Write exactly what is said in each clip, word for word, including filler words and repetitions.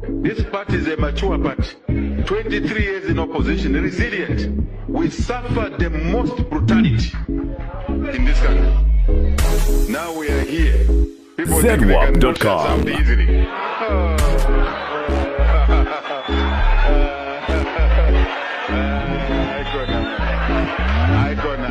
This party is a mature party. twenty-three years in opposition, resilient. We suffered the most brutality in this country. Now we are here. People think they can rush us out easily. Icona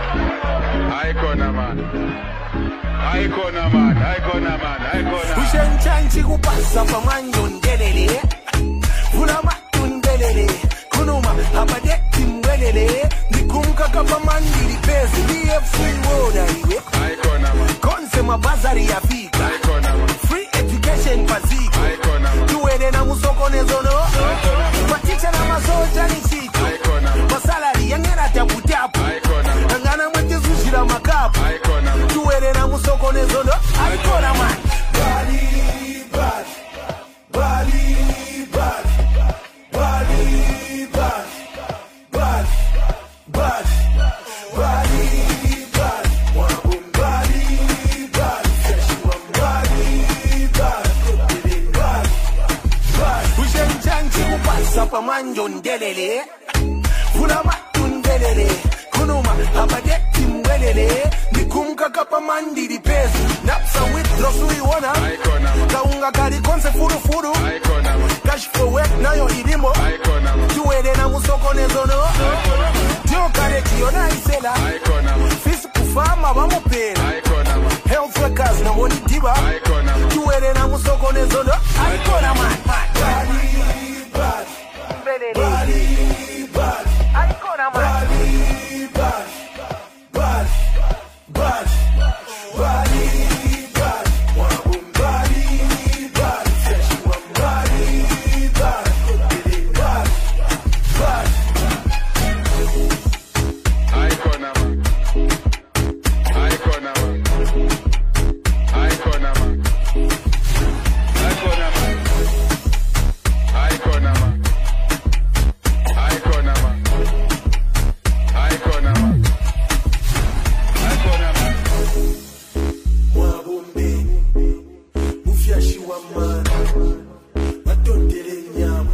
man, icona man, icona man, icona. Ushanchanchi kupasa pamanyo ndelele, Fulama tundelele, kunuma abadeti mwelele, nikumka kapa mandili pesi, B F free woda iwe. Icona man, konse mabazari ya fika. Icona man, free education paziko. Icona man, tuwede na musoko nezono, maticha na masoja ni chito. Icona man, masalari yangera tapu tapu. Icona man, ngana mwete zushira makapu. Icona man, tuwede na musoko nezono, Icona man. Bali, bali, bali, bali, bali, bali, bali, bali, bali, bali, wabum bali, bali, fresh one bali, bali, bali, bali. Ushanchanchi kupasa pamanyo ndelele, Fulama tundelele, kunuma abadeti mwelele, nikumka kapa mandili pesi, napsa withdraw sui wana, Icona man, kaunga kari konse furu furu, Icona man, cash for work nayo idimo, Icona man, tuwede na musoko nezono, Dio kare kiyo na isela, Icona man, fisi kufama wamupera, Icona man, health workers na woni diba, Icona man, tuwede na musoko nezono, Icona man. Bali, bali, bali, bali, Icona man. bali, bali, bali, bali, bali, bali, wabum bali, bali, fresh one bali, bali, bali, bali. Icona man, Icona man, Icona man, Icona man, Icona man, Icona man, Icona man, Icona man. Wabumbi, mufyashi wa mana, batondele nyama.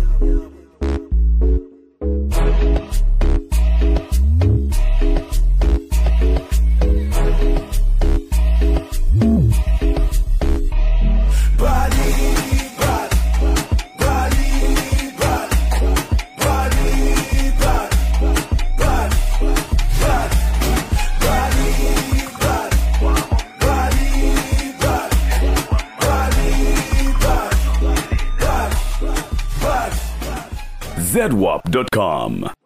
Bali, bali, bali, bali, bali, bali, bali, bali, bali, bali, bali, bali, bali, bali, bali. Z W A P dot com